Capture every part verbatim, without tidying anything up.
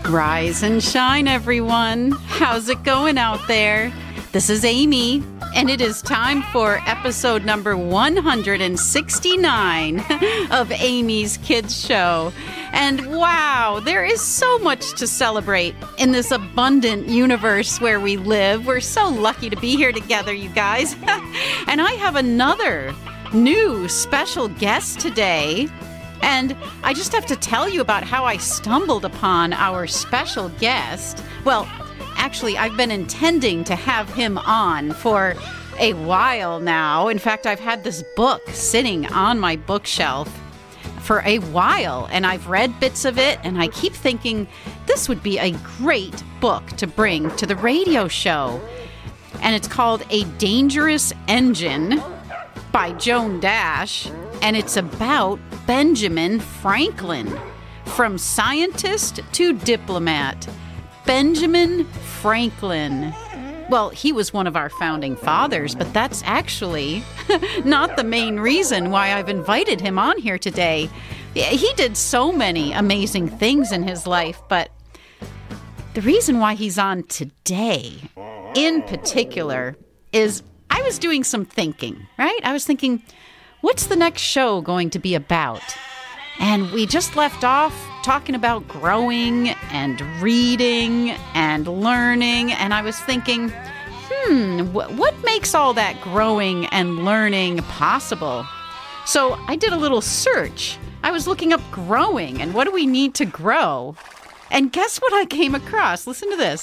Rise and shine, everyone. How's it going out there? This is Amy, and it is time for episode number one hundred sixty-nine of Amy's Kids Show. And wow, there is so much to celebrate in this abundant universe where we live. We're so lucky to be here together, you guys. And I have another new special guest today. And I just have to tell you about how I stumbled upon our special guest. Well, actually, I've been intending to have him on for a while now. In fact, I've had this book sitting on my bookshelf for a while, and I've read bits of it, and I keep thinking this would be a great book to bring to the radio show. And it's called A Dangerous Engine by Joan Dash, and it's about Benjamin Franklin, from scientist to diplomat. Benjamin Franklin. Well, he was one of our founding fathers, but that's actually not the main reason why I've invited him on here today. He did so many amazing things in his life, but the reason why he's on today, in particular, is I was doing some thinking, right? I was thinking, what's the next show going to be about? And we just left off talking about growing and reading and learning. And I was thinking, hmm, wh- what makes all that growing and learning possible? So I did a little search. I was looking up growing and what do we need to grow? And guess what I came across? Listen to this.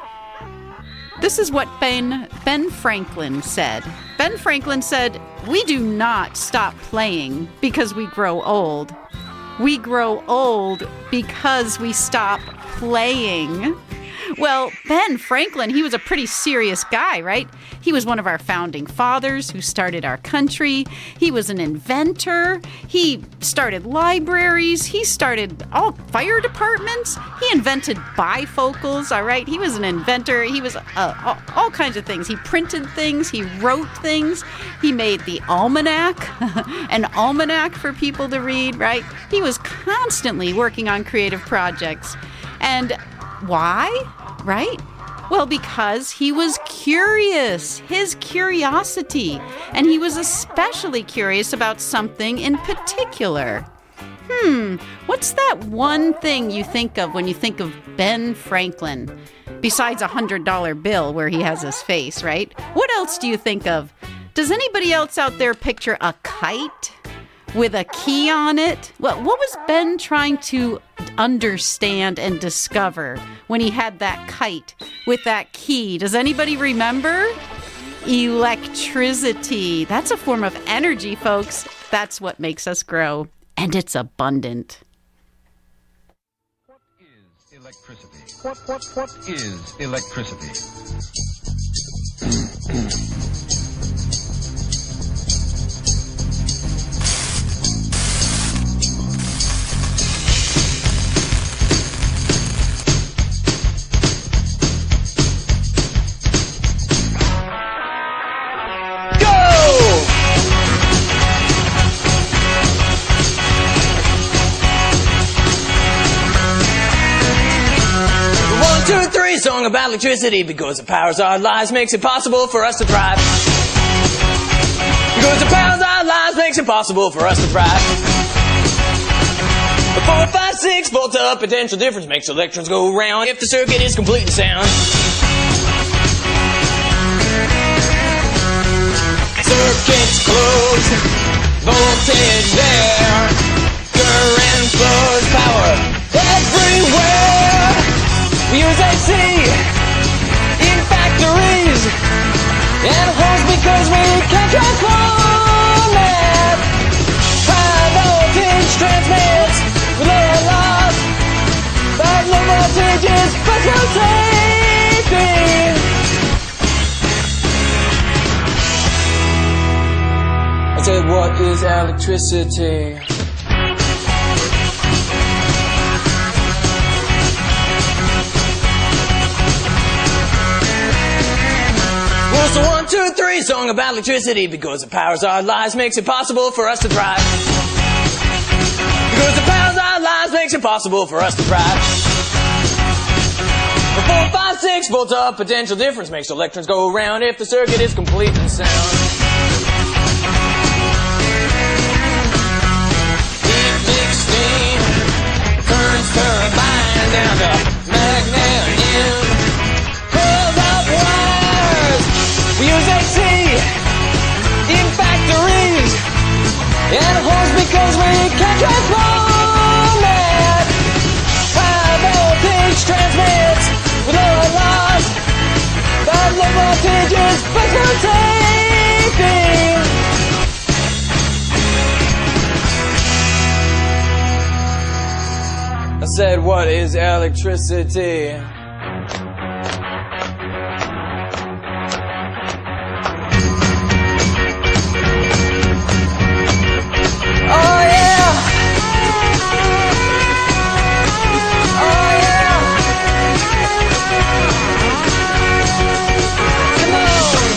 This is what Ben Ben Franklin said. Ben Franklin said, "We do not stop playing because we grow old. We grow old because we stop playing." Well, Ben Franklin, he was a pretty serious guy, right? He was one of our founding fathers who started our country. He was an inventor. He started libraries. He started all fire departments. He invented bifocals, all right? He was an inventor. He was uh, all, all kinds of things. He printed things. He wrote things. He made the almanac, an almanac for people to read, right? He was constantly working on creative projects. And why? Right? Well, because he was curious, his curiosity, and he was especially curious about something in particular. Hmm, what's that one thing you think of when you think of Ben Franklin? Besides a one hundred dollar bill where he has his face, right? What else do you think of? Does anybody else out there picture a kite with a key on it? Well, what was Ben trying to understand and discover when he had that kite with that key? Does anybody remember? Electricity. That's a form of energy, folks. That's what makes us grow, and it's abundant. What is electricity? What what what is electricity? Song about electricity because it powers our lives, makes it possible for us to thrive. Because it powers our lives, makes it possible for us to thrive. The four, five, six volts of potential difference makes electrons go round if the circuit is completely sound. Circuits closed, voltage there, current flows, power everywhere. We use A C in factories and homes because we can't transform it. High voltage transmits with low loss, but low voltage is personal safety. I said, what is electricity? Well, it's a one, two, three song about electricity because it powers our lives, makes it possible for us to thrive. Because it powers our lives, makes it possible for us to thrive. A four, five, six volts of potential difference makes electrons go around if the circuit is complete and sound. Heat mixed steam turns turbine down to magnesium. Coiled up wires, we use A C in factories, and hose because we can't transform it. High voltage transmits with low loss, but low voltage is fluctuating. I said, what is electricity? Oh yeah! Oh yeah! Come on!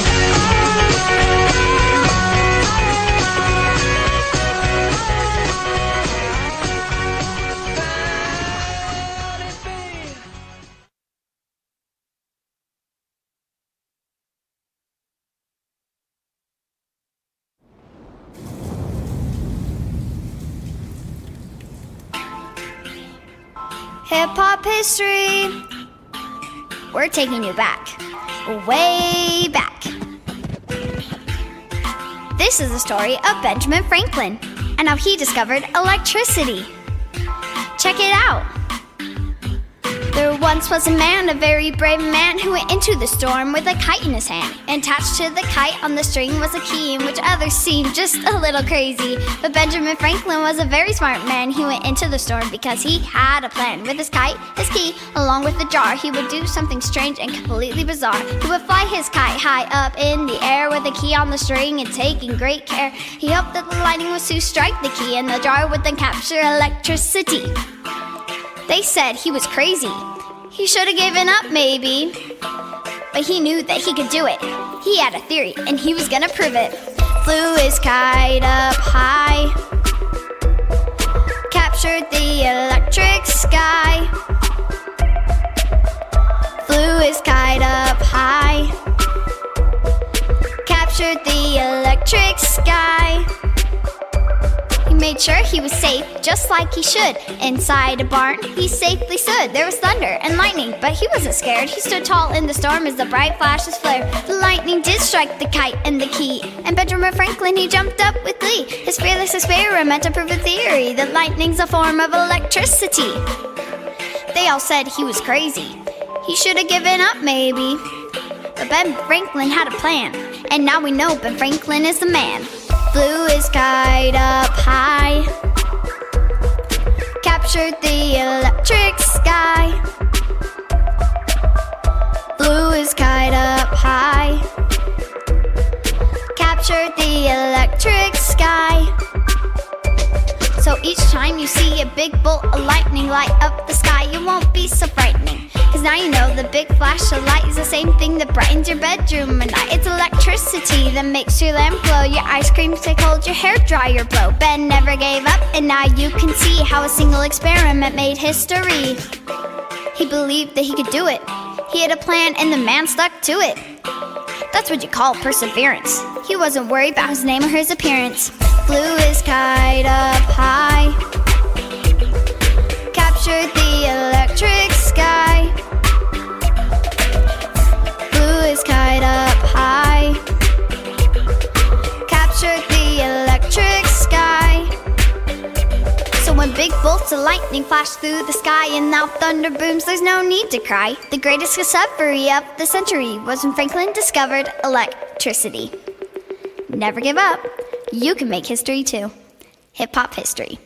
Hip-hop history. We're taking you back, way back. This is the story of Benjamin Franklin and how he discovered electricity. Check it out. There once was a man, a very brave man, who went into the storm with a kite in his hand. And attached to the kite on the string was a key, in which others seemed just a little crazy. But Benjamin Franklin was a very smart man. He went into the storm because he had a plan. With his kite, his key, along with the jar, he would do something strange and completely bizarre. He would fly his kite high up in the air with the key on the string and taking great care. He hoped that the lightning would soon strike the key and the jar would then capture electricity. They said he was crazy. He should have given up, maybe. But he knew that he could do it. He had a theory, and he was gonna prove it. Flew his kite up high, captured the electric sky. Flew his kite up high, captured the electric sky. He made sure he was safe, just like he should. Inside a barn, he safely stood. There was thunder and lightning, but he wasn't scared. He stood tall in the storm as the bright flashes flared. The lightning did strike the kite and the key, and Benjamin Franklin, he jumped up with glee. His fearless experiment to prove the theory that lightning's a form of electricity. They all said he was crazy. He should have given up, maybe. But Ben Franklin had a plan, and now we know Ben Franklin is the man. Flew his kite up high, captured the electric sky. Flew his kite up high, captured the electric sky. So each time you see a big bolt of lightning light up the sky, it won't be so frightening. Cause now you know the big flash of light is the same thing that brightens your bedroom at night. It's electricity that makes your lamp glow, your ice cream stick hold, your hair dryer blow. Ben never gave up, and now you can see how a single experiment made history. He believed that he could do it. He had a plan and the man stuck to it. That's what you call perseverance. He wasn't worried about his name or his appearance. Flew his kite up high, captured the electric sky. Flew his kite up high, captured the electric sky. So when big bolts of lightning flash through the sky and now thunder booms, there's no need to cry. The greatest discovery of the century was when Franklin discovered electricity. Never give up. You can make history too. Hip-hop history.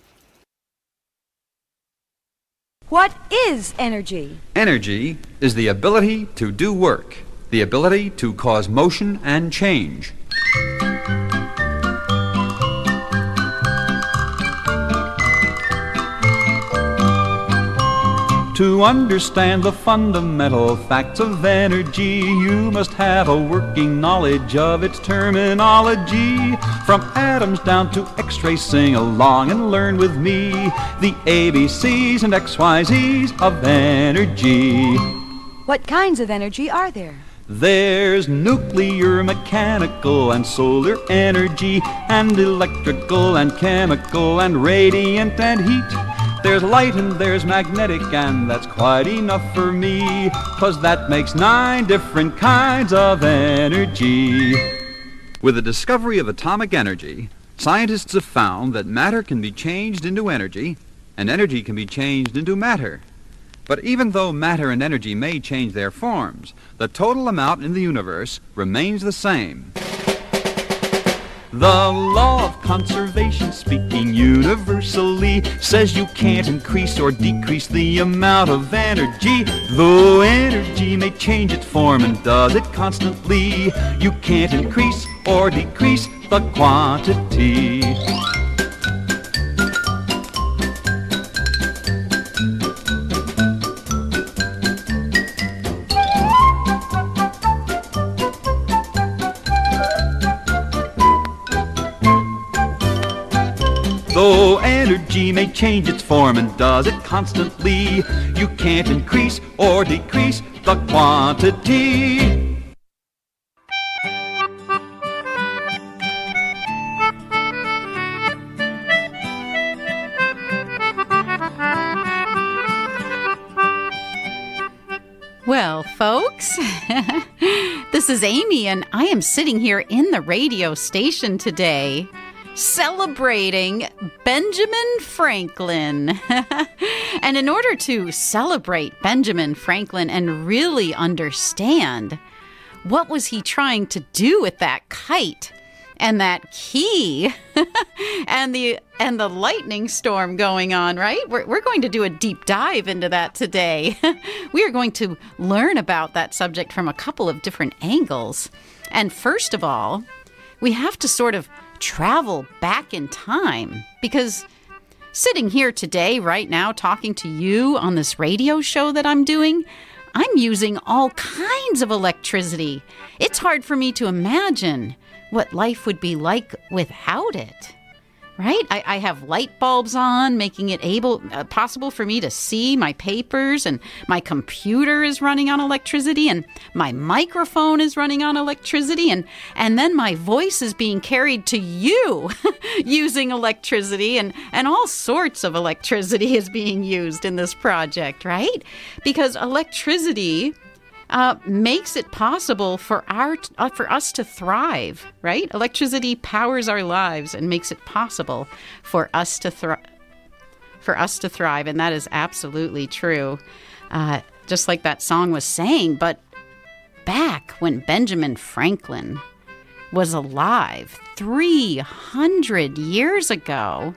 What is energy? Energy is the ability to do work, the ability to cause motion and change. To understand the fundamental facts of energy, you must have a working knowledge of its terminology. From atoms down to X-rays, sing along and learn with me the A B Cs and X Y Zs of energy. What kinds of energy are there? There's nuclear, mechanical, and solar energy, and electrical, and chemical, and radiant, and heat. There's light and there's magnetic, and that's quite enough for me, 'cause that makes nine different kinds of energy. With the discovery of atomic energy, scientists have found that matter can be changed into energy, and energy can be changed into matter. But even though matter and energy may change their forms, the total amount in the universe remains the same. The law of conservation, speaking universally, says you can't increase or decrease the amount of energy. Though energy may change its form and does it constantly, you can't increase or decrease the quantity. Though energy may change its form and does it constantly, you can't increase or decrease the quantity. Well, folks, this is Amy, and I am sitting here in the radio station today, celebrating Benjamin Franklin. And in order to celebrate Benjamin Franklin and really understand what was he trying to do with that kite and that key and the and the lightning storm going on, right? We're, we're going to do a deep dive into that today. We are going to learn about that subject from a couple of different angles. And first of all, we have to sort of travel back in time, because sitting here today, right now, talking to you on this radio show that I'm doing, I'm using all kinds of electricity. It's hard for me to imagine what life would be like without it, right? I, I have light bulbs on, making it able uh, possible for me to see my papers, and my computer is running on electricity, and my microphone is running on electricity, and, and then my voice is being carried to you using electricity, and, and all sorts of electricity is being used in this project, right? Because electricity Uh, makes it possible for our uh, for us to thrive, right? Electricity powers our lives and makes it possible for us to thrive. For us to thrive, and that is absolutely true. Uh, just like that song was saying, but back when Benjamin Franklin was alive three hundred years ago,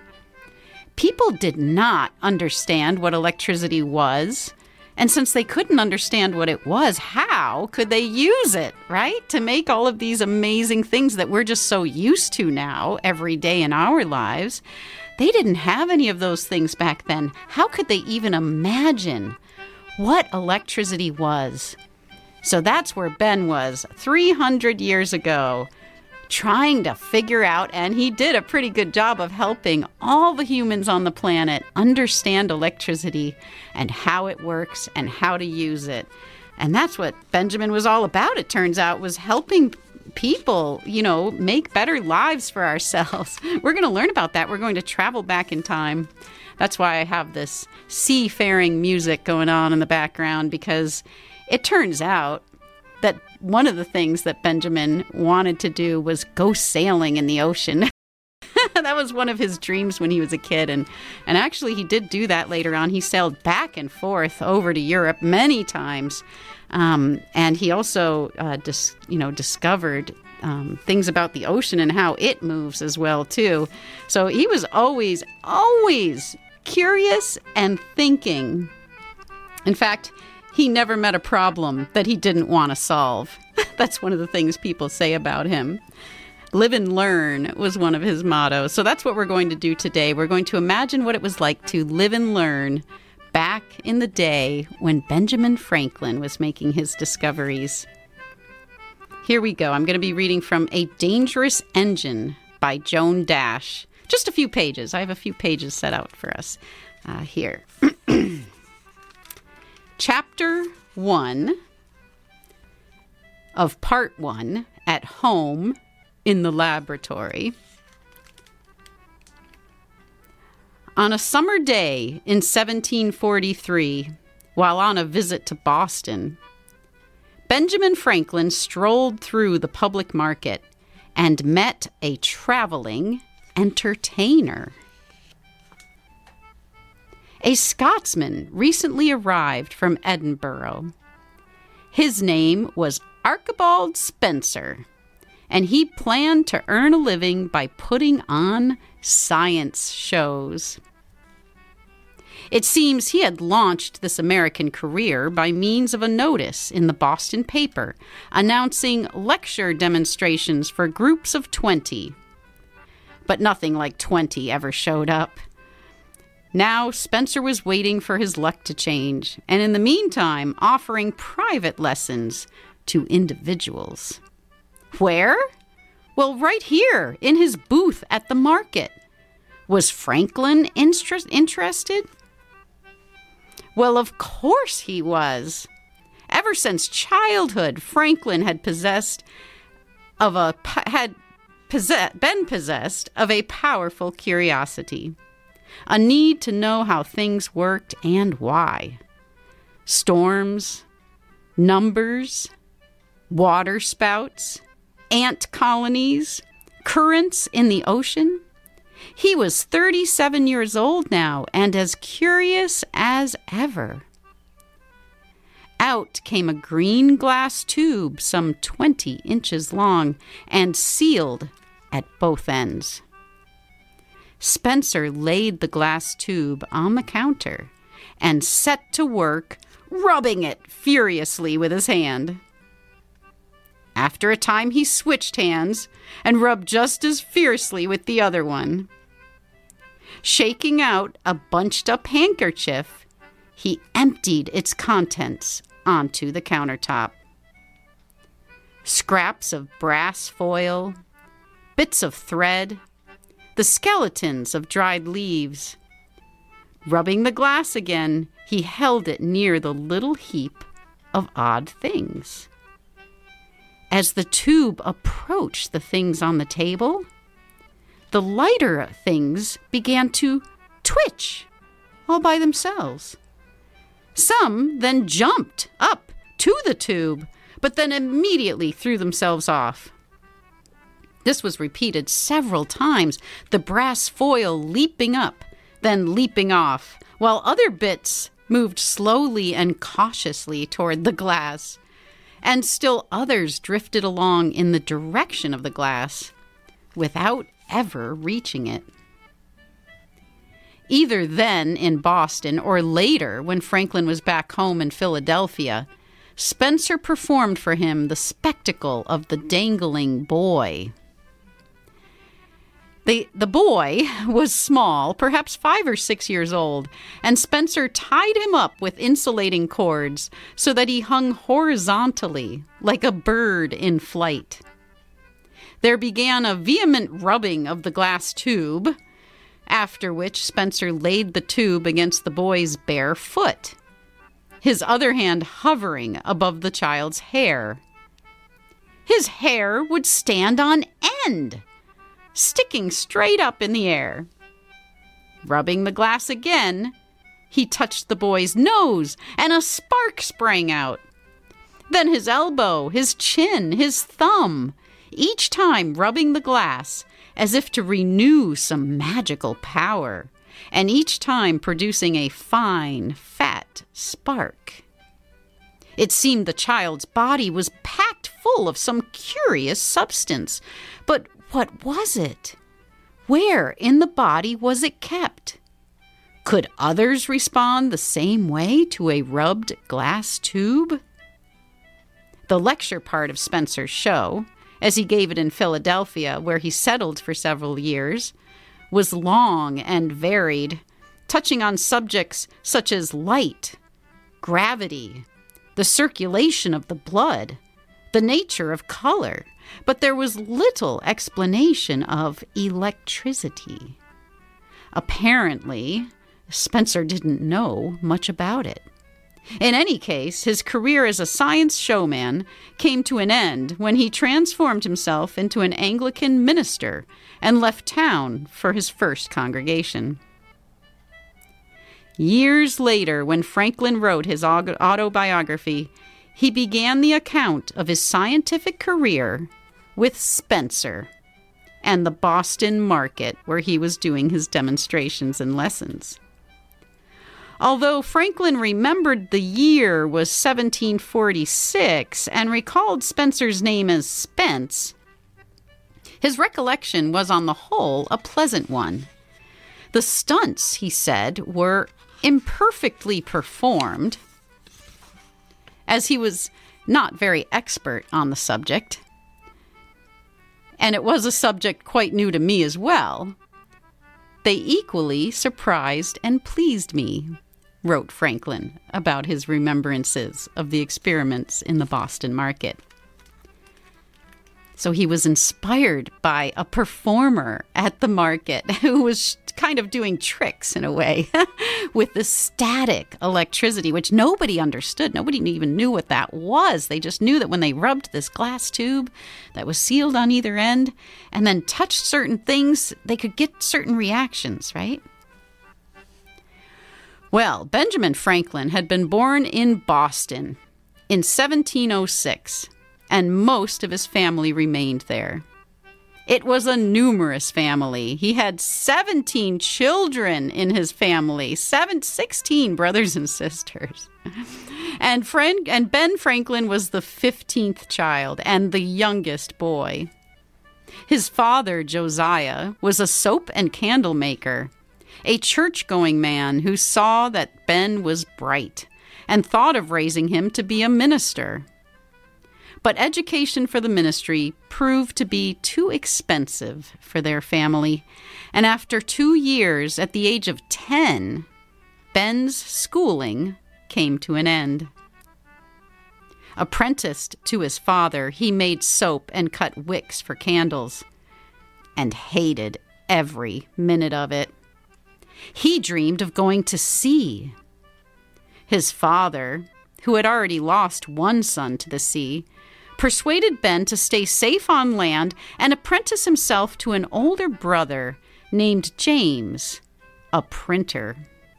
people did not understand what electricity was. And since they couldn't understand what it was, how could they use it, right? To make all of these amazing things that we're just so used to now every day in our lives. They didn't have any of those things back then. How could they even imagine what electricity was? So that's where Ben was three hundred years ago, trying to figure out, and he did a pretty good job of helping all the humans on the planet understand electricity and how it works and how to use it. And that's what Benjamin was all about, it turns out, was helping people, you know, make better lives for ourselves. We're going to learn about that. We're going to travel back in time. That's why I have this seafaring music going on in the background, because it turns out that one of the things that Benjamin wanted to do was go sailing in the ocean. That was one of his dreams when he was a kid. And, and actually, he did do that later on. He sailed back and forth over to Europe many times. Um, and he also, uh, dis, you know, discovered um, things about the ocean and how it moves as well, too. So he was always, always curious and thinking. In fact, he never met a problem that he didn't want to solve. That's one of the things people say about him. Live and learn was one of his mottos. So that's what we're going to do today. We're going to imagine what it was like to live and learn back in the day when Benjamin Franklin was making his discoveries. Here we go. I'm going to be reading from A Dangerous Engine by Joan Dash. Just a few pages. I have a few pages set out for us uh, here. Chapter one of part one at home in the laboratory. On a summer day in seventeen forty-three, while on a visit to Boston, Benjamin Franklin strolled through the public market and met a traveling entertainer. A Scotsman recently arrived from Edinburgh. His name was Archibald Spencer, and he planned to earn a living by putting on science shows. It seems he had launched this American career by means of a notice in the Boston paper announcing lecture demonstrations for groups of twenty. But nothing like twenty ever showed up. Now Spencer was waiting for his luck to change, and in the meantime offering private lessons to individuals. Where? Well, right here, in his booth at the market. Was Franklin inter- interested? Well, of course he was. Ever since childhood, Franklin had possessed of a had possess, been possessed of a powerful curiosity, a need to know how things worked and why. Storms, numbers, water spouts, ant colonies, currents in the ocean. He was thirty-seven years old now and as curious as ever. Out came a green glass tube some twenty inches long and sealed at both ends. Spencer laid the glass tube on the counter and set to work rubbing it furiously with his hand. After a time, he switched hands and rubbed just as fiercely with the other one. Shaking out a bunched-up handkerchief, he emptied its contents onto the countertop. Scraps of brass foil, bits of thread, the skeletons of dried leaves. Rubbing the glass again, he held it near the little heap of odd things. As the tube approached the things on the table, the lighter things began to twitch all by themselves. Some then jumped up to the tube, but then immediately threw themselves off. This was repeated several times, the brass foil leaping up, then leaping off, while other bits moved slowly and cautiously toward the glass, and still others drifted along in the direction of the glass without ever reaching it. Either then in Boston or later when Franklin was back home in Philadelphia, Spencer performed for him the spectacle of the dangling boy. The, the boy was small, perhaps five or six years old, and Spencer tied him up with insulating cords so that he hung horizontally like a bird in flight. There began a vehement rubbing of the glass tube, after which Spencer laid the tube against the boy's bare foot, his other hand hovering above the child's hair. His hair would stand on end, sticking straight up in the air. Rubbing the glass again, he touched the boy's nose, and a spark sprang out. Then his elbow, his chin, his thumb, each time rubbing the glass as if to renew some magical power, and each time producing a fine, fat spark. It seemed the child's body was packed full of some curious substance, but what was it? Where in the body was it kept? Could others respond the same way to a rubbed glass tube? The lecture part of Spencer's show, as he gave it in Philadelphia, where he settled for several years, was long and varied, touching on subjects such as light, gravity, the circulation of the blood, the nature of color, but there was little explanation of electricity. Apparently, Spencer didn't know much about it. In any case, his career as a science showman came to an end when he transformed himself into an Anglican minister and left town for his first congregation. Years later, when Franklin wrote his autobiography, he began the account of his scientific career with Spencer and the Boston market where he was doing his demonstrations and lessons. Although Franklin remembered the year was seventeen forty-six and recalled Spencer's name as Spence, his recollection was on the whole a pleasant one. The stunts, he said, were imperfectly performed, as he was not very expert on the subject, and it was a subject quite new to me as well. They equally surprised and pleased me, wrote Franklin about his remembrances of the experiments in the Boston market. So he was inspired by a performer at the market who was kind of doing tricks in a way with the static electricity, which nobody understood. Nobody even knew what that was. They just knew that when they rubbed this glass tube that was sealed on either end and then touched certain things, they could get certain reactions, right? Well, Benjamin Franklin had been born in Boston in seventeen oh six, and most of his family remained there. It was a numerous family. He had seventeen children in his family, seven, sixteen brothers and sisters. And, Frank, and Ben Franklin was the fifteenth child and the youngest boy. His father, Josiah, was a soap and candle maker, a church-going man who saw that Ben was bright and thought of raising him to be a minister. But education for the ministry proved to be too expensive for their family, and after two years, at the age of ten, Ben's schooling came to an end. Apprenticed to his father, he made soap and cut wicks for candles, and hated every minute of it. He dreamed of going to sea. His father, who had already lost one son to the sea, persuaded Ben to stay safe on land and apprentice himself to an older brother named James, a printer.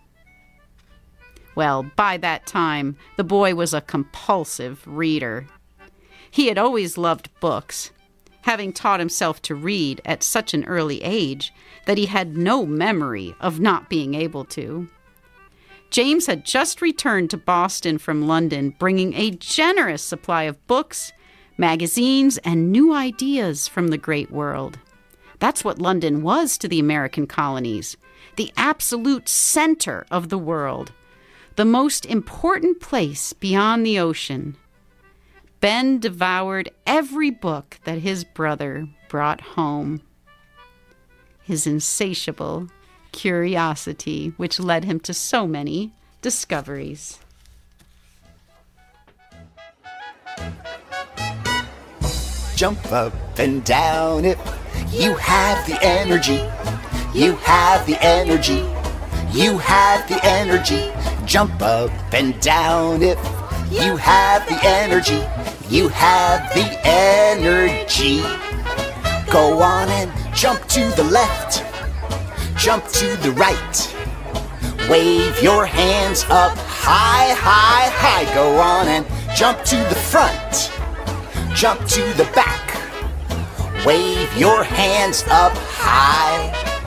Well, by that time, the boy was a compulsive reader. He had always loved books, having taught himself to read at such an early age that he had no memory of not being able to. James had just returned to Boston from London, bringing a generous supply of books, magazines, and new ideas from the great world. That's what London was to the American colonies, the absolute center of the world, the most important place beyond the ocean. Ben devoured every book that his brother brought home. His insatiable curiosity, which led him to so many discoveries. Jump up and down if you have the energy. You have the energy. You have the energy. Jump up and down if you have the energy. You have the energy. Go on and jump to the left. Jump to the right. Wave your hands up high, high, high. Go on and jump to the front. Jump to the back. Wave your hands up high.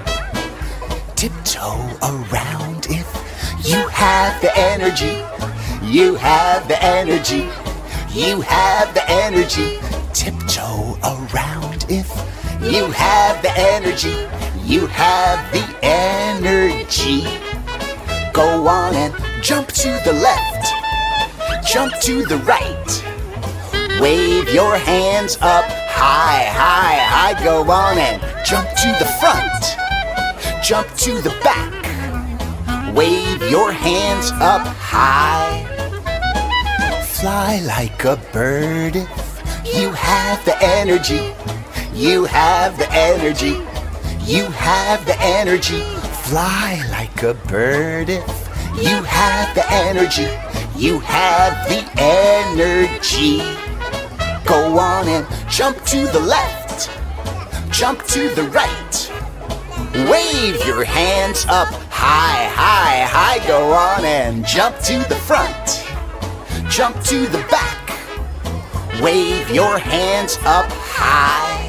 Tiptoe around if you have the energy. You have the energy. You have the energy. Tiptoe around if you have the energy. You have the energy. Go on and jump to the left. Jump to the right. Wave your hands up high, high, high. Go on and jump to the front. Jump to the back. Wave your hands up high. Fly like a bird if you have the energy. You have the energy. You have the energy. Fly like a bird if you have the energy. You have the energy. Go on and jump to the left, jump to the right. Wave your hands up high, high, high. Go on and jump to the front, jump to the back. Wave your hands up high.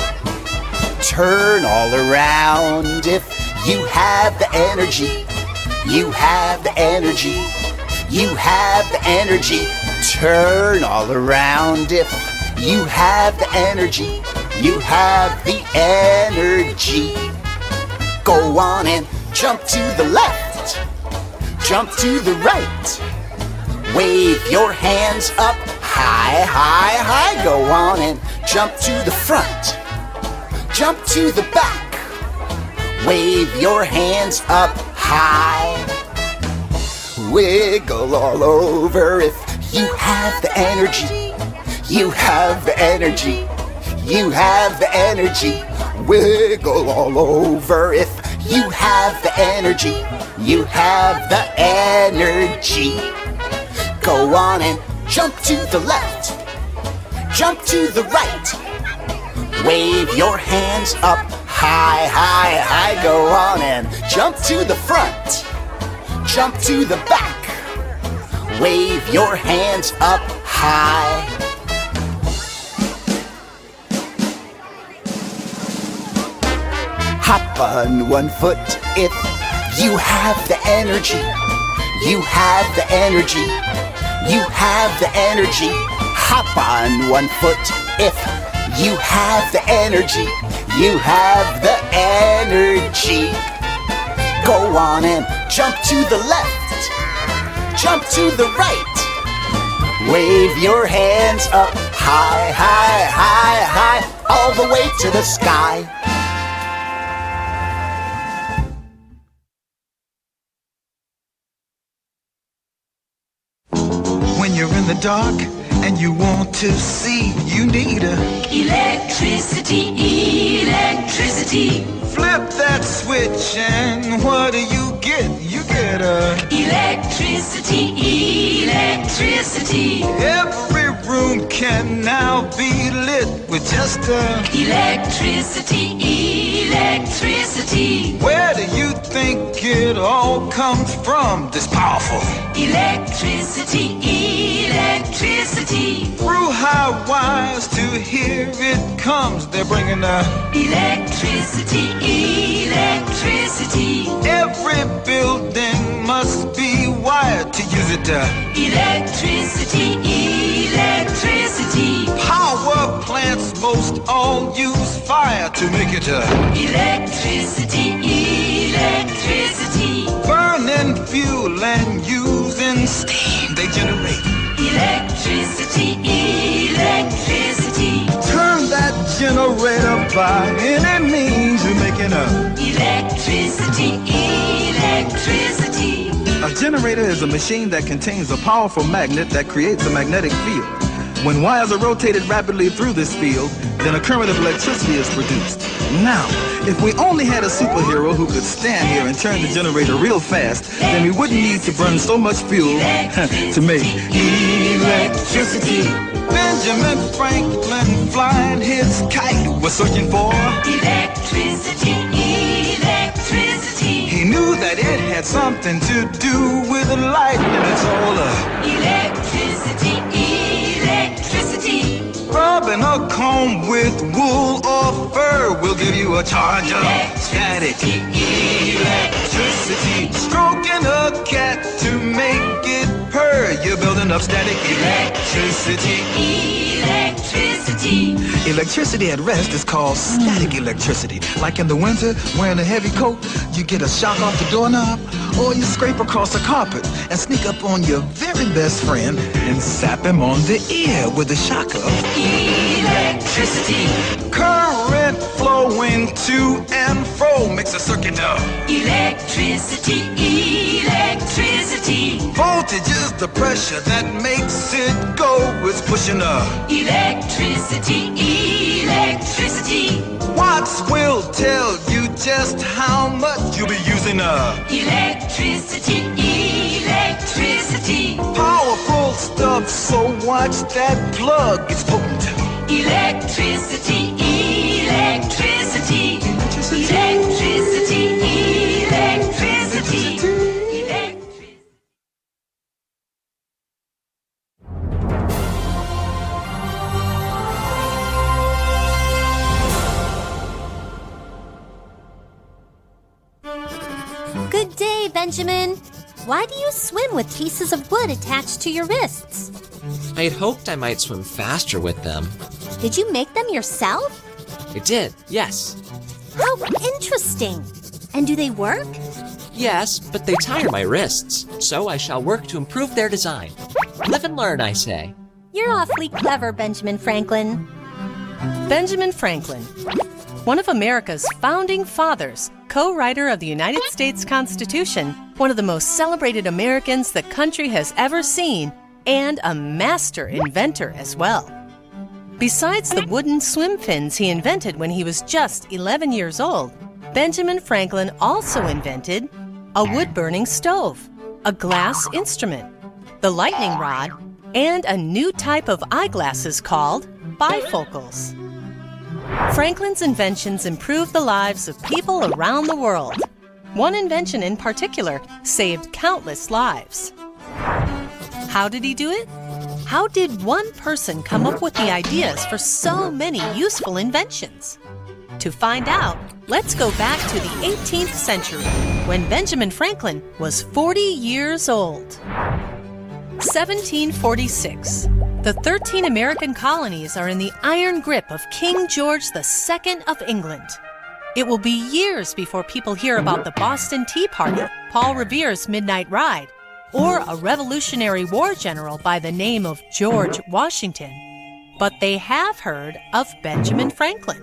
Turn all around if you have the energy. You have the energy. You have the energy. Turn all around if you have the energy. You have the energy. Go on and jump to the left, jump to the right. Wave your hands up high, high, high. Go on and jump to the front, jump to the back. Wave your hands up high. Wiggle all over if you have the energy. You have the energy. You have the energy. Wiggle all over if you have the energy. You have the energy. Go on and jump to the left, jump to the right. Wave your hands up high, high, high. Go on and jump to the front, jump to the back. Wave your hands up high. Hop on one foot if you have the energy. You have the energy. You have the energy. Hop on one foot if you have the energy. You have the energy. Go on and jump to the left, jump to the right. Wave your hands up high, high, high, high, all the way to the sky. When you're in the dark and you want to see, you need a electricity, electricity. Flip that switch and what do you get? You get a electricity, electricity. Every room can now be lit with just a electricity, electricity. Where do you think it all comes from, this powerful electricity, electricity? Through high wires to here it comes. They're bringing the electricity, electricity. Every building must be wired to use it. Uh, electricity, electricity. Power plants most all use fire to make it. Uh, electricity, electricity. Burning fuel and using steam, they generate electricity, electricity. Turn that generator by any means, you're making a electricity, electricity. A generator is a machine that contains a powerful magnet that creates a magnetic field. When wires are rotated rapidly through this field, then a current of electricity is produced. Now, if we only had a superhero who could stand here and turn the generator real fast, then we wouldn't need to burn so much fuel to make electricity. Benjamin Franklin flying his kite was searching for electricity, electricity. He knew that it had something to do with light, and it's all a electricity, electricity. Rubbing a comb with wool or fur will give you a charge of static electricity. Stroking a cat to make it purr, you're building up static electricity, electricity. Electricity at rest is called static electricity. Like in the winter, wearing a heavy coat, you get a shock off the doorknob, or you scrape across the carpet and sneak up on your very best friend and zap him on the ear with the shock of electricity. Current flowing to and fro makes a circuit of electricity, electricity. Voltage is the pressure that makes it go. It's pushing a electricity, electricity. Watts will tell you just how much you'll be using a electricity, electricity. Power love, so watch that plug. It's potent. Electricity, electricity, electricity, electricity, electricity. Good day, Benjamin. Why do you swim with pieces of wood attached to your wrists? I had hoped I might swim faster with them. Did you make them yourself? I did, yes. How interesting. And do they work? Yes, but they tire my wrists, so I shall work to improve their design. Live and learn, I say. You're awfully clever, Benjamin Franklin. Benjamin Franklin, one of America's founding fathers, co-writer of the United States Constitution, one of the most celebrated Americans the country has ever seen, and a master inventor as well. Besides the wooden swim fins he invented when he was just eleven years old, Benjamin Franklin also invented a wood-burning stove, a glass instrument, the lightning rod, and a new type of eyeglasses called bifocals. Franklin's inventions improved the lives of people around the world. One invention in particular saved countless lives. How did he do it? How did one person come up with the ideas for so many useful inventions? To find out, let's go back to the eighteenth century, when Benjamin Franklin was forty years old. seventeen forty-six. The thirteen American colonies are in the iron grip of King George the Second of England. It will be years before people hear about the Boston Tea Party, Paul Revere's Midnight Ride, or a Revolutionary War general by the name of George Washington. But they have heard of Benjamin Franklin.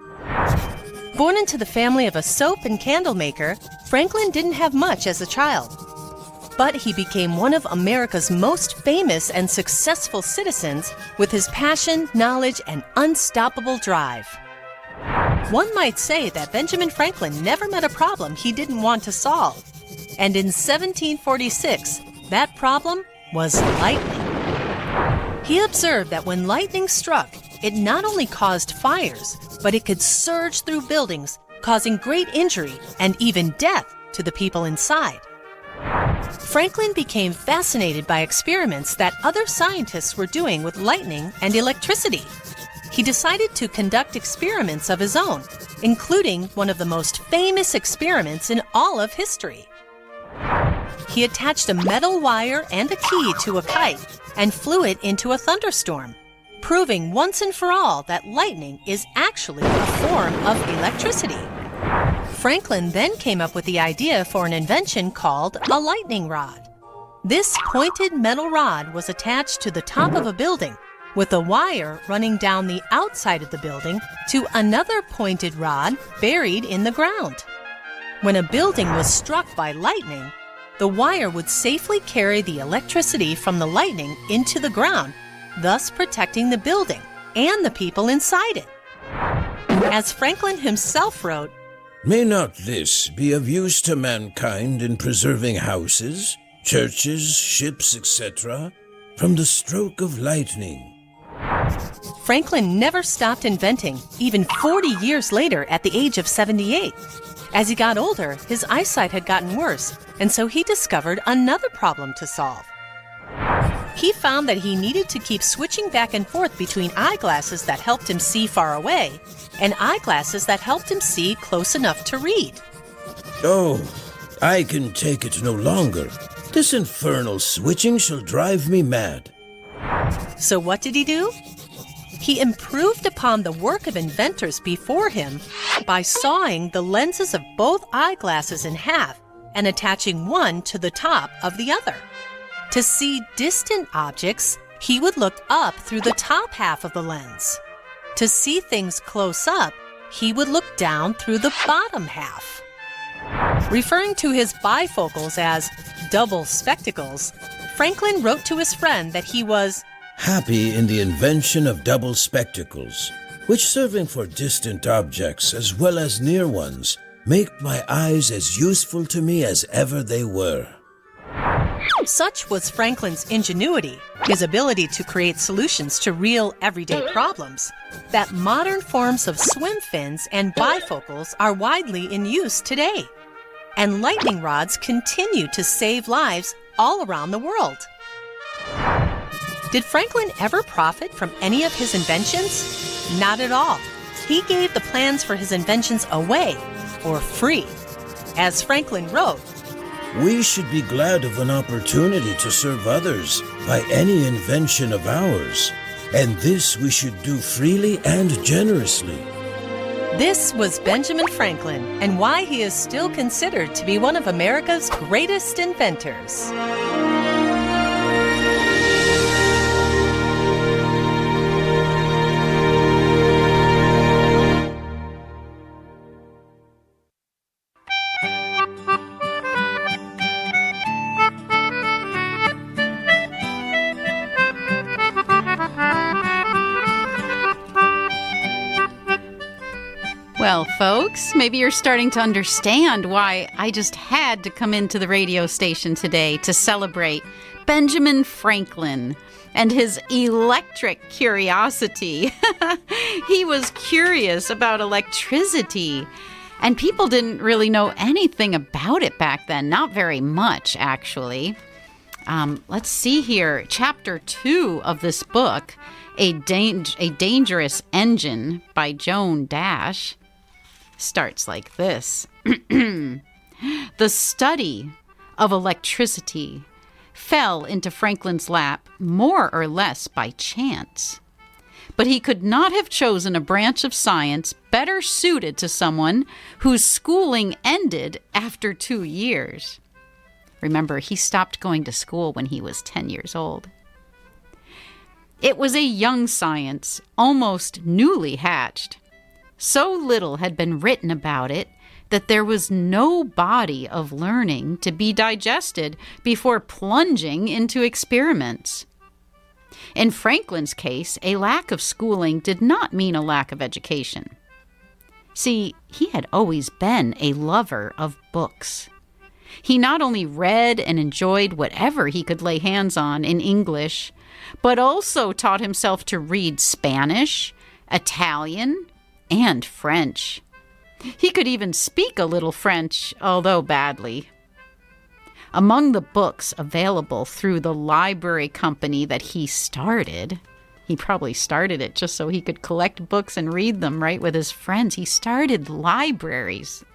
Born into the family of a soap and candle maker, Franklin didn't have much as a child. But he became one of America's most famous and successful citizens with his passion, knowledge, and unstoppable drive. One might say that Benjamin Franklin never met a problem he didn't want to solve. And in seventeen forty-six, that problem was lightning. He observed that when lightning struck, it not only caused fires, but it could surge through buildings, causing great injury and even death to the people inside. Franklin became fascinated by experiments that other scientists were doing with lightning and electricity. He decided to conduct experiments of his own, including one of the most famous experiments in all of history. He attached a metal wire and a key to a kite and flew it into a thunderstorm, proving once and for all that lightning is actually a form of electricity. Franklin then came up with the idea for an invention called a lightning rod. This pointed metal rod was attached to the top of a building, with a wire running down the outside of the building to another pointed rod buried in the ground. When a building was struck by lightning, the wire would safely carry the electricity from the lightning into the ground, thus protecting the building and the people inside it. As Franklin himself wrote, "May not this be of use to mankind in preserving houses, churches, ships, et cetera, from the stroke of lightning?" Franklin never stopped inventing, even forty years later at the age of seventy-eight. As he got older, his eyesight had gotten worse, and so he discovered another problem to solve. He found that he needed to keep switching back and forth between eyeglasses that helped him see far away and eyeglasses that helped him see close enough to read. "Oh, I can take it no longer. This infernal switching shall drive me mad." So what did he do? He improved upon the work of inventors before him by sawing the lenses of both eyeglasses in half and attaching one to the top of the other. To see distant objects, he would look up through the top half of the lens. To see things close up, he would look down through the bottom half. Referring to his bifocals as double spectacles, Franklin wrote to his friend that he was happy in the invention of double spectacles, which serving for distant objects as well as near ones, make my eyes as useful to me as ever they were. Such was Franklin's ingenuity, his ability to create solutions to real everyday problems, that modern forms of swim fins and bifocals are widely in use today. And lightning rods continue to save lives all around the world. Did Franklin ever profit from any of his inventions? Not at all. He gave the plans for his inventions away for free. As Franklin wrote, "We should be glad of an opportunity to serve others by any invention of ours, and this we should do freely and generously." This was Benjamin Franklin, and why he is still considered to be one of America's greatest inventors. Well, folks, maybe you're starting to understand why I just had to come into the radio station today to celebrate Benjamin Franklin and his electric curiosity. He was curious about electricity, and people didn't really know anything about it back then. Not very much, actually. Um, let's see here. Chapter two of this book, A, Dang- A Dangerous Engine by Joan Dash, starts like this. The study of electricity fell into Franklin's lap more or less by chance. But he could not have chosen a branch of science better suited to someone whose schooling ended after two years. Remember, he stopped going to school when he was ten years old. It was a young science, almost newly hatched. So little had been written about it that there was no body of learning to be digested before plunging into experiments. In Franklin's case, a lack of schooling did not mean a lack of education. See, he had always been a lover of books. He not only read and enjoyed whatever he could lay hands on in English, but also taught himself to read Spanish, Italian, and French. He could even speak a little French, although badly. Among the books available through the library company that he started, he probably started it just so he could collect books and read them, right, with his friends. He started libraries.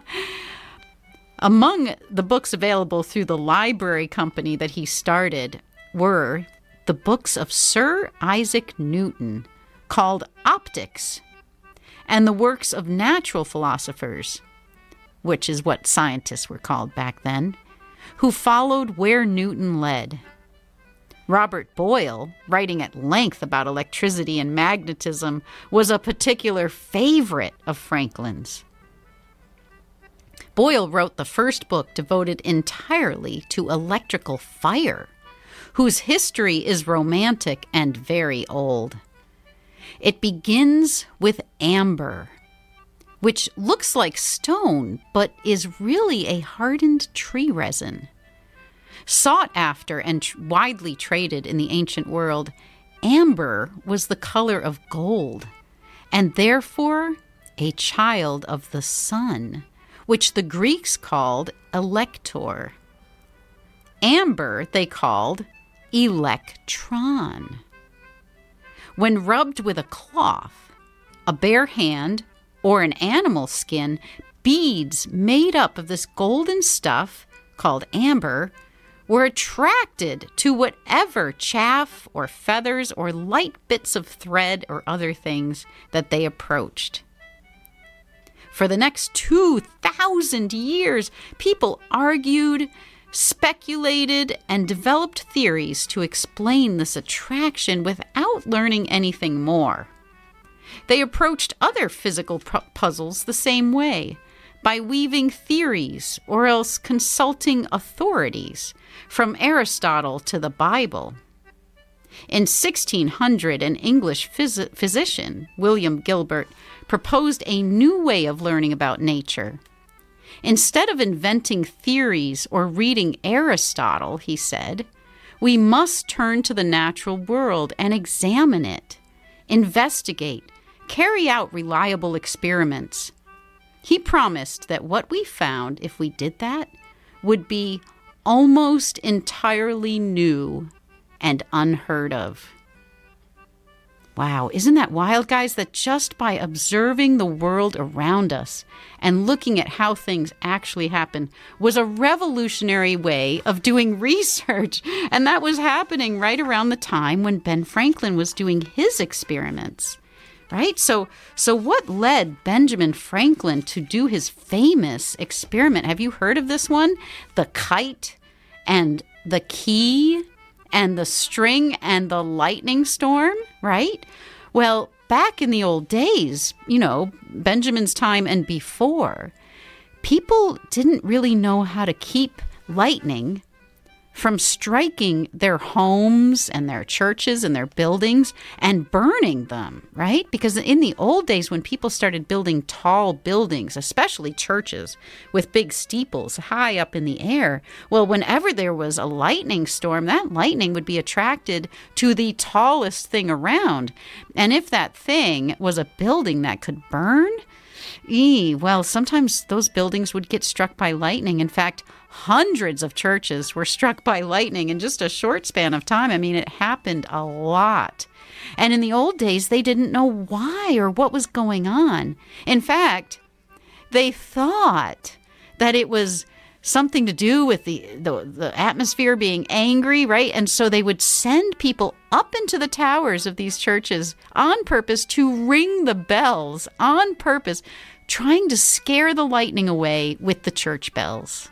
Among the books available through the library company that he started were the books of Sir Isaac Newton, called Optics, and the works of natural philosophers, which is what scientists were called back then, who followed where Newton led. Robert Boyle, writing at length about electricity and magnetism, was a particular favorite of Franklin's. Boyle wrote the first book devoted entirely to electrical fire, whose history is romantic and very old. It begins with amber, which looks like stone, but is really a hardened tree resin. Sought after and tr- widely traded in the ancient world, amber was the color of gold, and therefore a child of the sun, which the Greeks called elector. Amber they called electron. When rubbed with a cloth, a bare hand, or an animal skin, beads made up of this golden stuff, called amber, were attracted to whatever chaff or feathers or light bits of thread or other things that they approached. For the next two thousand years, people argued, speculated, and developed theories to explain this attraction without learning anything more. They approached other physical pu- puzzles the same way, by weaving theories or else consulting authorities, from Aristotle to the Bible. In sixteen hundred, an English phys- physician, William Gilbert, proposed a new way of learning about nature. Instead of inventing theories or reading Aristotle, he said, we must turn to the natural world and examine it, investigate, carry out reliable experiments. He promised that what we found, if we did that, would be almost entirely new and unheard of. Wow, isn't that wild, guys? That just by observing the world around us and looking at how things actually happen was a revolutionary way of doing research. And that was happening right around the time when Ben Franklin was doing his experiments, right? So, so what led Benjamin Franklin to do his famous experiment? Have you heard of this one? The kite and the key and the string and the lightning storm, right? Well, back in the old days, you know, Benjamin's time and before, people didn't really know how to keep lightning from striking their homes and their churches and their buildings and burning them, right? Because in the old days, when people started building tall buildings, especially churches with big steeples high up in the air, well, whenever there was a lightning storm, that lightning would be attracted to the tallest thing around. And if that thing was a building that could burn, ee, well, sometimes those buildings would get struck by lightning. In fact, hundreds of churches were struck by lightning in just a short span of time. I mean, it happened a lot. And in the old days, they didn't know why or what was going on. In fact, they thought that it was something to do with the, the, the atmosphere being angry, right? And so they would send people up into the towers of these churches on purpose to ring the bells on purpose, trying to scare the lightning away with the church bells.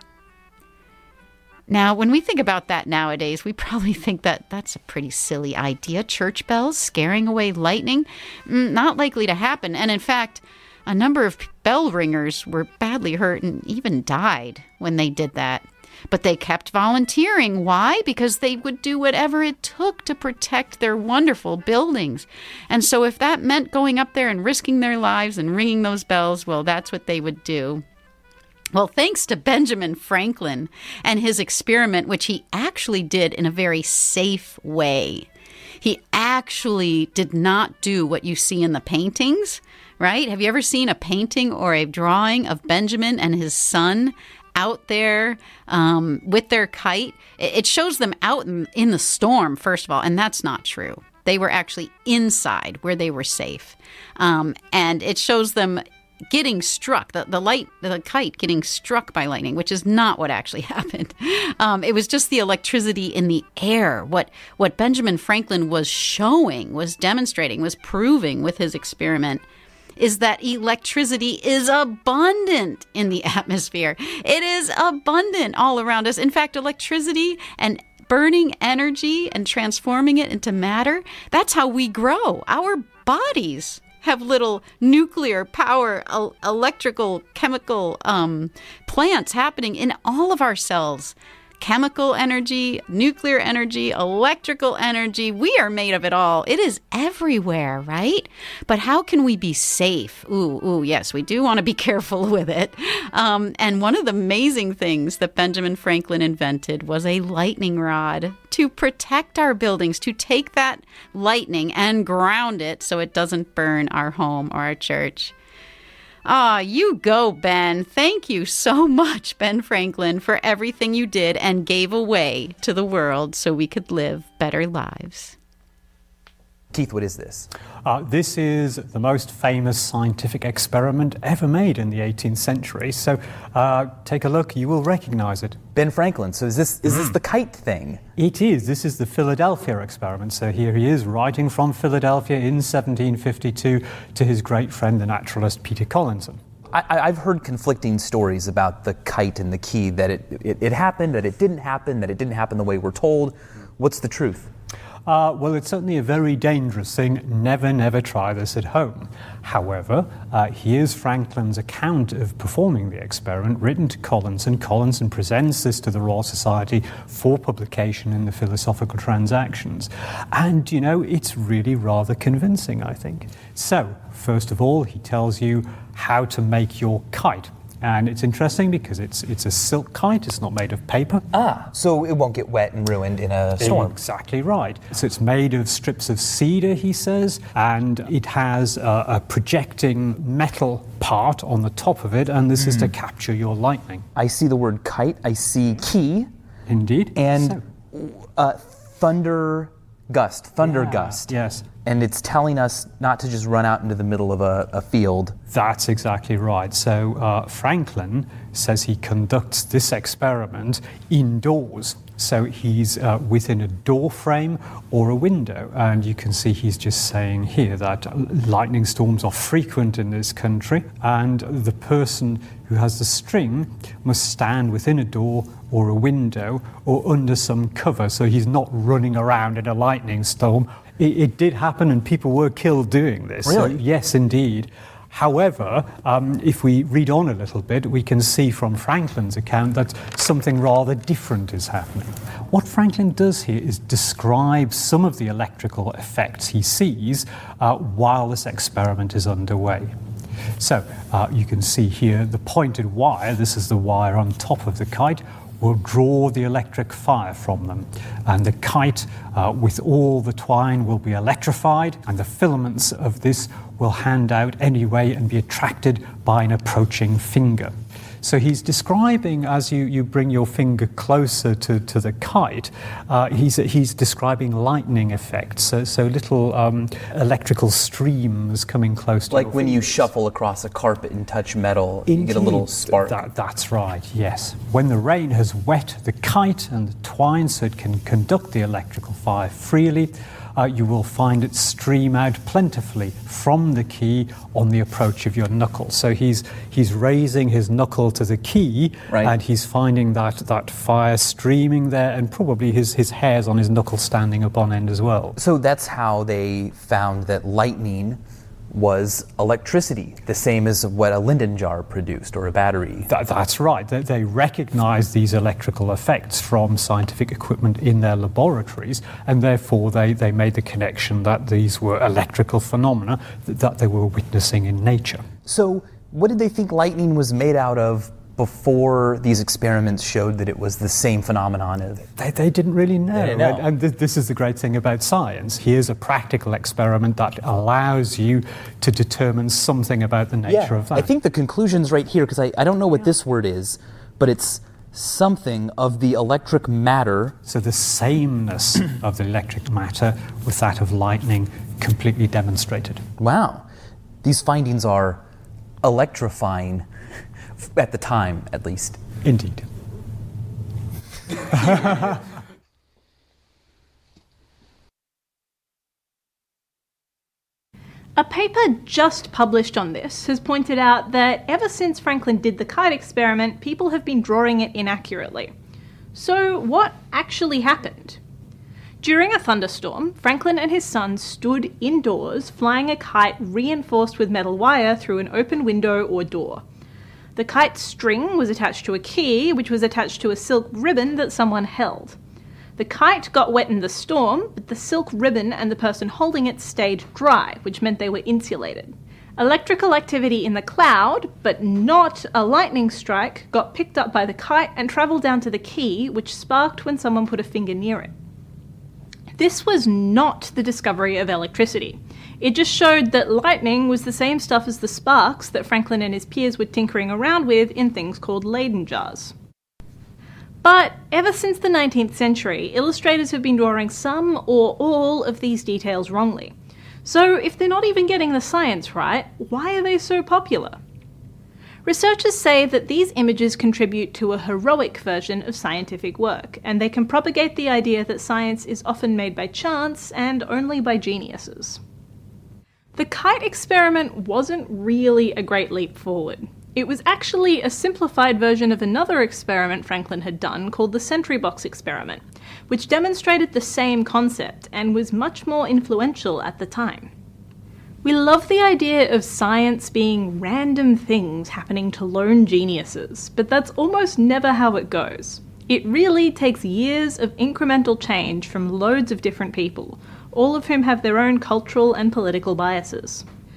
Now, when we think about that nowadays, we probably think that that's a pretty silly idea. Church bells scaring away lightning? Not likely to happen. And in fact, a number of bell ringers were badly hurt and even died when they did that. But they kept volunteering. Why? Because they would do whatever it took to protect their wonderful buildings. And so if that meant going up there and risking their lives and ringing those bells, well, that's what they would do. Well, thanks to Benjamin Franklin and his experiment, which he actually did in a very safe way. He actually did not do what you see in the paintings, right? Have you ever seen a painting or a drawing of Benjamin and his son out there um, with their kite? It shows them out in, in the storm, first of all, and that's not true. They were actually inside where they were safe. Um, and it shows them getting struck, the, the light, the kite getting struck by lightning, which is not what actually happened. Um, it was just the electricity in the air. What what Benjamin Franklin was showing, was demonstrating, was proving with his experiment is that electricity is abundant in the atmosphere. It is abundant all around us. In fact, electricity and burning energy and transforming it into matter, that's how we grow. Our bodies have little nuclear power, el- electrical, chemical um, plants happening in all of our cells. Chemical energy, nuclear energy, electrical energy. We are made of it all. It is everywhere, right? But how can we be safe? Ooh, ooh, yes, we do want to be careful with it. Um, and one of the amazing things that Benjamin Franklin invented was a lightning rod to protect our buildings, to take that lightning and ground it so it doesn't burn our home or our church. Ah, you go, Ben. Thank you so much, Ben Franklin, for everything you did and gave away to the world so we could live better lives. Keith, what is this? Uh, this is the most famous scientific experiment ever made in the eighteenth century. So uh, take a look, you will recognize it. Ben Franklin, so is this, is this the kite thing? It is. This is the Philadelphia experiment. So here he is writing from Philadelphia in seventeen fifty-two to his great friend, the naturalist Peter Collinson. I, I've heard conflicting stories about the kite and the key, that it, it, it happened, that it didn't happen, that it didn't happen the way we're told. What's the truth? Uh, well, it's certainly a very dangerous thing. Never, never try this at home. However, uh, here's Franklin's account of performing the experiment, written to Collinson. Collinson presents this to the Royal Society for publication in the Philosophical Transactions. And, you know, it's really rather convincing, I think. So, first of all, he tells you how to make your kite. And it's interesting because it's it's a silk kite, it's not made of paper. Ah, so it won't get wet and ruined in a storm. Exactly right. So it's made of strips of cedar, he says, and it has a, a projecting metal part on the top of it, and this mm. is to capture your lightning. I see the word kite, I see key. Indeed. And so. uh, thunder gust, thunder yeah, gust. Yes. And it's telling us not to just run out into the middle of a, a field. That's exactly right. So uh, Franklin says he conducts this experiment indoors. So he's uh, within a door frame or a window. And you can see he's just saying here that lightning storms are frequent in this country, and the person who has the string must stand within a door or a window or under some cover, so he's not running around in a lightning storm. It, it did happen, and people were killed doing this. Really? So, yes, indeed. However, um, if we read on a little bit, we can see from Franklin's account that something rather different is happening. What Franklin does here is describe some of the electrical effects he sees uh, while this experiment is underway. So uh, you can see here the pointed wire, this is the wire on top of the kite, will draw the electric fire from them. And the kite, uh, with all the twine, will be electrified, and the filaments of this will hand out anyway and be attracted by an approaching finger. So he's describing, as you, you bring your finger closer to, to the kite, uh, he's, he's describing lightning effects, so, so little um, electrical streams coming close to Like your when fingers. you shuffle across a carpet and touch metal, Indeed. You get a little spark. That, that's right, yes. When the rain has wet the kite and the twine so it can conduct the electrical fire freely, Uh, you will find it stream out plentifully from the key on the approach of your knuckle. So he's he's raising his knuckle to the key, right. and he's finding that, that fire streaming there, and probably his, his hairs on his knuckle standing up on end as well. So that's how they found that lightning was electricity, the same as what a Linden jar produced or a battery. That, that's right. They, they recognized these electrical effects from scientific equipment in their laboratories, and therefore they, they made the connection that these were electrical phenomena that, that they were witnessing in nature. So what did they think lightning was made out of before these experiments showed that it was the same phenomenon? Of They, they didn't really know. They didn't know. And, and th- this is the great thing about science. Here's a practical experiment that allows you to determine something about the nature yeah, of that. I think the conclusion's right here, because I, I don't know what this word is, but it's something of the electric matter. So the sameness of the electric matter with that of lightning completely demonstrated. Wow. These findings are electrifying, at the time, at least. Indeed. A paper just published on this has pointed out that ever since Franklin did the kite experiment, people have been drawing it inaccurately. So what actually happened? During a thunderstorm, Franklin and his son stood indoors flying a kite reinforced with metal wire through an open window or door. The kite's string was attached to a key, which was attached to a silk ribbon that someone held. The kite got wet in the storm, but the silk ribbon and the person holding it stayed dry, which meant they were insulated. Electrical activity in the cloud, but not a lightning strike, got picked up by the kite and travelled down to the key, which sparked when someone put a finger near it. This was not the discovery of electricity. It just showed that lightning was the same stuff as the sparks that Franklin and his peers were tinkering around with in things called Leyden jars. But ever since the nineteenth century, illustrators have been drawing some or all of these details wrongly. So if they're not even getting the science right, why are they so popular? Researchers say that these images contribute to a heroic version of scientific work, and they can propagate the idea that science is often made by chance and only by geniuses. The kite experiment wasn't really a great leap forward. It was actually a simplified version of another experiment Franklin had done called the Sentry Box experiment, which demonstrated the same concept and was much more influential at the time. We love the idea of science being random things happening to lone geniuses, but that's almost never how it goes. It really takes years of incremental change from loads of different people, all of whom have their own cultural and political biases.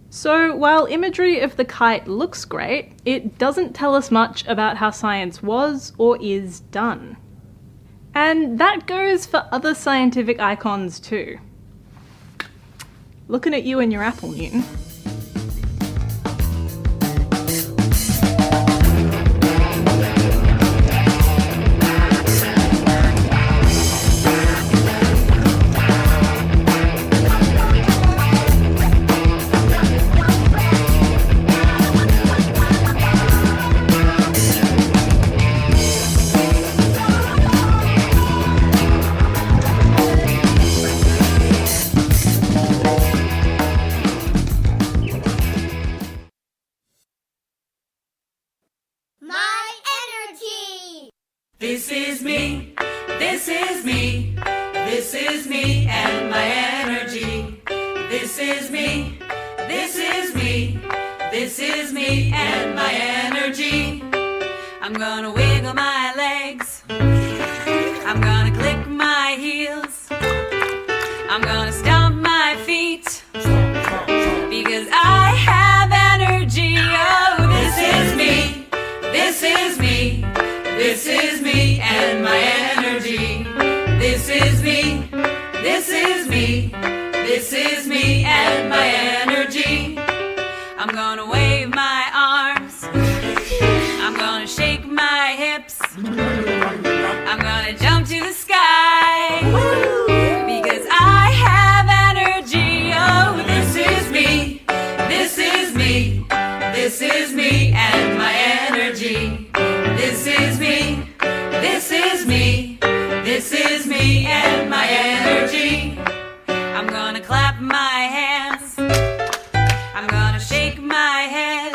So while imagery of the kite looks great, it doesn't tell us much about how science was or is done. And that goes for other scientific icons too. Looking at you and your apple, Newton. This is me, this is me, this is me and my energy. This is me, this is me, this is me and my energy. I'm gonna wiggle my legs, I'm gonna click my heels, I'm gonna stomp my feet, because I have energy. Oh, this is me, this is me, this is me and my energy. This is me, this is me, this is me and my energy. I'm gonna wave my arms, I'm gonna shake my hips, I'm gonna jump to the sky, because I have energy. Oh, this is me, this is me, this is me and my energy. This is me, this is me, this is me and my energy. I'm gonna clap my hands, I'm gonna shake my head,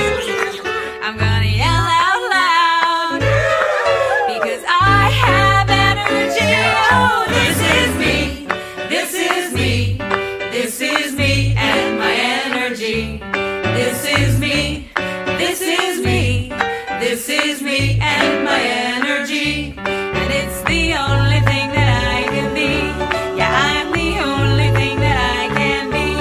I'm gonna yell out loud, because I have energy. Oh, this is me, this is me, this is me and my energy. This is me, this is me, this is me and my energy. And it's the only thing that I can be. Yeah, I'm the only thing that I can be.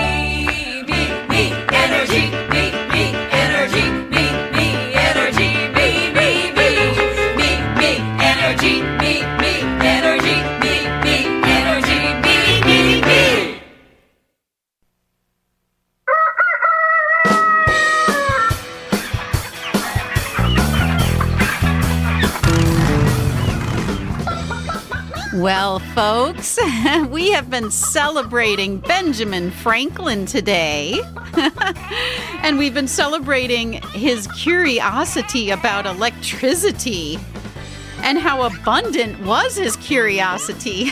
Me, me, energy, me, me, energy, me, me, energy, me, me, me, me, me, energy, me, me, energy, me, me, energy, me, me, me. Well, folks, we have been celebrating Benjamin Franklin today. And we've been celebrating his curiosity about electricity and how abundant was his curiosity.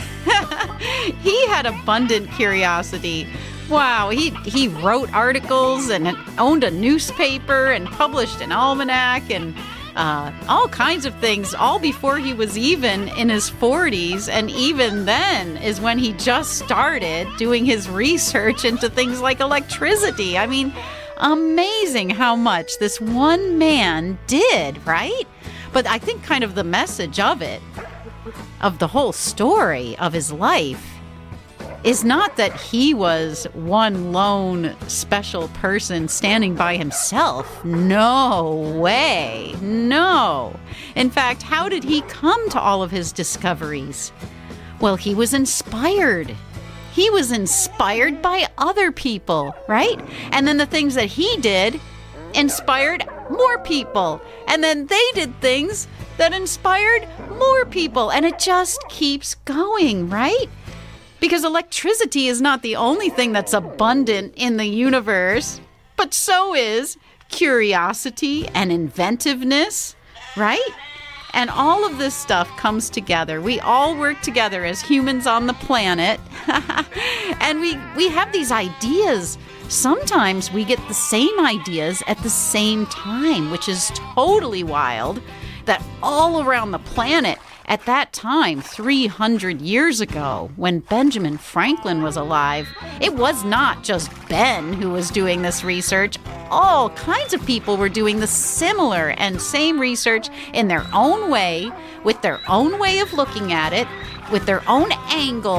He had abundant curiosity. Wow, he, he wrote articles and owned a newspaper and published an almanac and Uh, all kinds of things, all before he was even in his forties. And even then is when he just started doing his research into things like electricity. I mean, amazing how much this one man did, right? But I think kind of the message of it, of the whole story of his life, is not that he was one lone special person standing by himself. No way. No. In fact, how did he come to all of his discoveries? Well, he was inspired. He was inspired by other people, right? And then the things that he did inspired more people. And then they did things that inspired more people. And it just keeps going, right? Because electricity is not the only thing that's abundant in the universe, but so is curiosity and inventiveness, right? And all of this stuff comes together. We all work together as humans on the planet. And we, we have these ideas. Sometimes we get the same ideas at the same time, which is totally wild, that all around the planet at that time, three hundred years ago, when Benjamin Franklin was alive, it was not just Ben who was doing this research. All kinds of people were doing the similar and same research in their own way, with their own way of looking at it, with their own angle,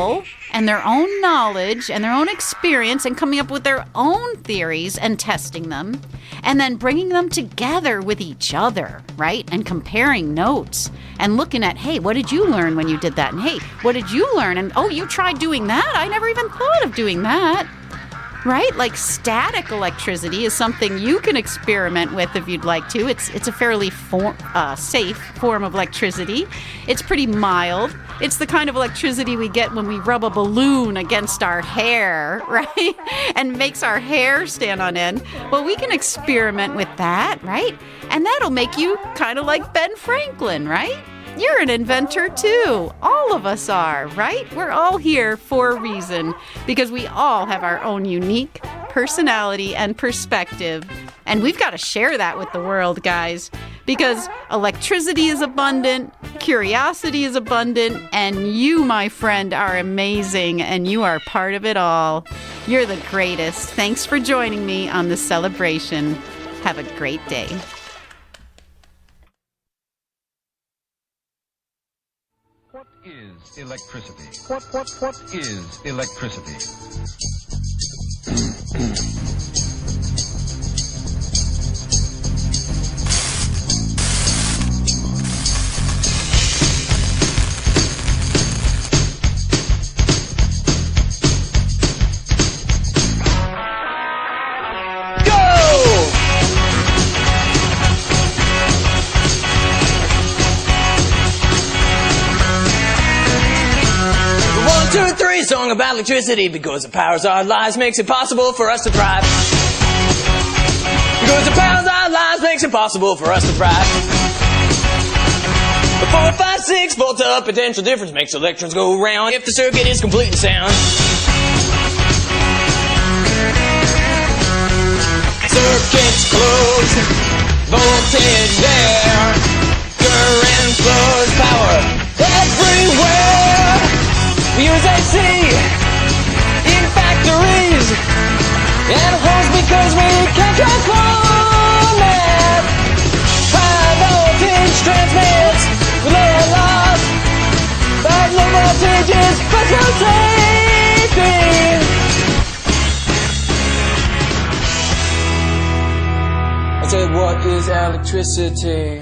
and their own knowledge and their own experience and coming up with their own theories and testing them and then bringing them together with each other, right? And comparing notes and looking at, hey, what did you learn when you did that? And hey, what did you learn? And oh, you tried doing that? I never even thought of doing that. Right? Like static electricity is something you can experiment with if you'd like to. It's it's a fairly for, uh, safe form of electricity. It's pretty mild. It's the kind of electricity we get when we rub a balloon against our hair, right? And makes our hair stand on end. Well, we can experiment with that, right? And that'll make you kind of like Ben Franklin, right? You're an inventor too. All of us are, right? We're all here for a reason because we all have our own unique personality and perspective. And we've got to share that with the world, guys, because electricity is abundant, curiosity is abundant, and you, my friend, are amazing and you are part of it all. You're the greatest. Thanks for joining me on this celebration. Have a great day. Is electricity? What what what is electricity? Two, three, song about electricity because it powers our lives, makes it possible for us to thrive. Because it powers our lives, makes it possible for us to thrive. The four, five, six volts of potential difference makes electrons go round if the circuit is complete and sound. Circuits closed, voltage there, current flows, power everywhere. We use A C in factories and homes because we can't transform it. High voltage transmits with low loss, but low voltage is flexible safety. I said, what is electricity?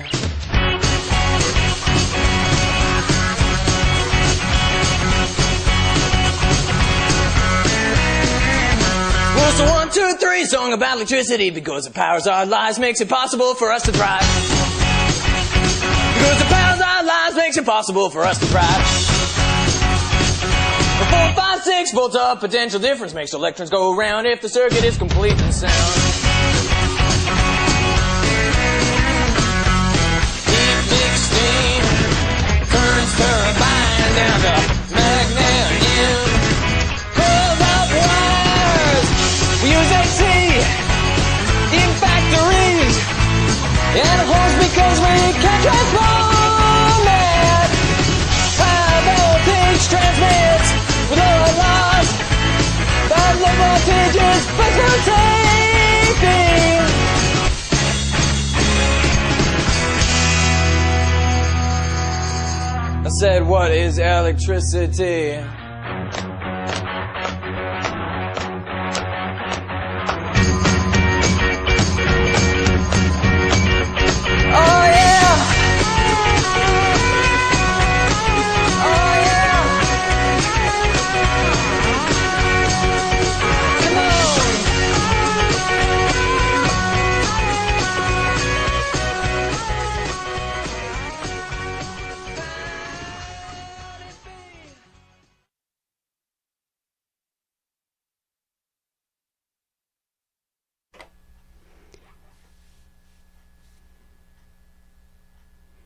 Well, it's a one, two, three song about electricity because it powers our lives, makes it possible for us to thrive. Because it powers our lives, makes it possible for us to thrive. The four, five, six volts of potential difference makes electrons go around if the circuit is complete and sound. Heat, mixing, currents turbine down to magnet in. We use A C in factories and homes because we can't transform it. High voltage transmits with low loss, but low voltage is flexible safety. I said, what is electricity?